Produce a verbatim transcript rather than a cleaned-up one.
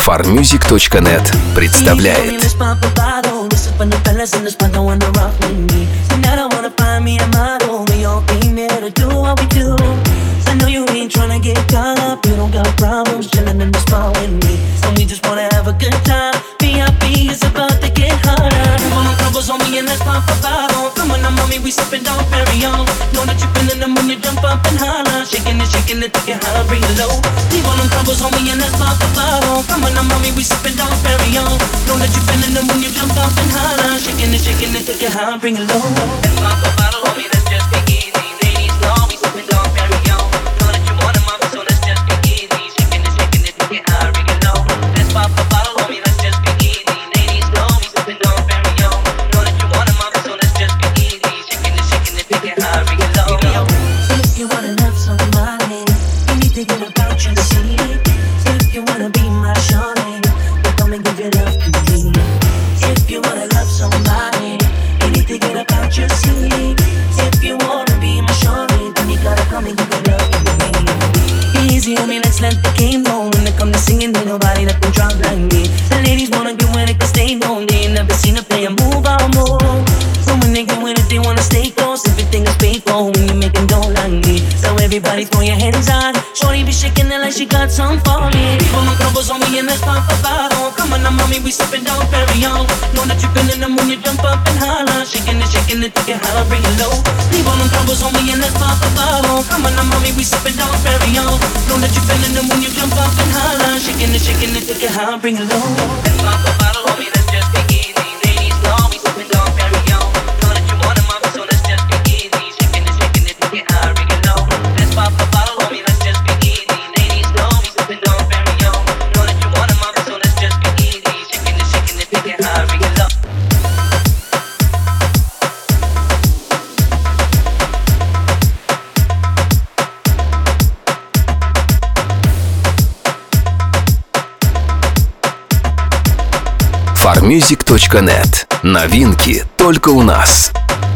фармьюзик точка нет представляет. We sippin', don't carry on. Know that you feelin' them when you jump up and holler. Shaking it, shaking it, take it high, bring it low. Leave all them troubles on me and let's pop a bottle. Come on now, mommy, we sippin', don't carry on. Know that you feelin' them when you jump up and holler. Shaking it, shaking it, take it high, bring it low. Let's pop a bottle, homie, let's just take it easy. Ladies, know we sippin', don't carry on. Know that you want it, mommy, so let's just take it easy. Shaking it, shaking it, take it high, bring it low. Let's pop a bottle, homie, let's just take it easy. Ladies, know we sippin', don't carry on. Know that you want it, mommy, so let's just take it easy. If you wanna love somebody, you need to get about your seat. If you wanna be my shawty, then come and give your love to me. If you wanna love somebody, you need to get about your seat. If you wanna be my shawty, then you gotta come and give your love to me. Easy, homie, let's let the game go. When it comes to singing, ain't nobody that can drop like me. The ladies wanna get with it 'cause they know they ain't never seen a player move out more. So when they get with it, they wanna stay close. Everything is paid for when you making dough like me. So everybody throw your hands on. Shorty be shaking it like she got some for me. People no troubles on me and let's pop a bottle. Come on now, mommy, we sippin', don't carry on. Know that you feelin' them when you jump up and holler. Shaking it, shaking it, take it high, bring it low. People no troubles on me and let's pop a bottle. Come on now, mommy, we sippin', don't carry on. Know that you feelin' them when you jump up and holler. Shaking it, shaking it, take it high, bring it low. Let's pop a bottle, homie, let's just take it easy. Ladies, know we sippin', don't carry on. Know that you want it, mommy, so let's just take it easy. Shaking it, shaking it, take it high, bring it low. Let's pop a bottle, homie, let's just take it easy. Ladies, know we sippin', don't carry on. Know that you want it, mommy, so let's just take it easy. Shaking it, shaking it, take it high, bring it low. фармьюзик точка нет. Новинки только у нас.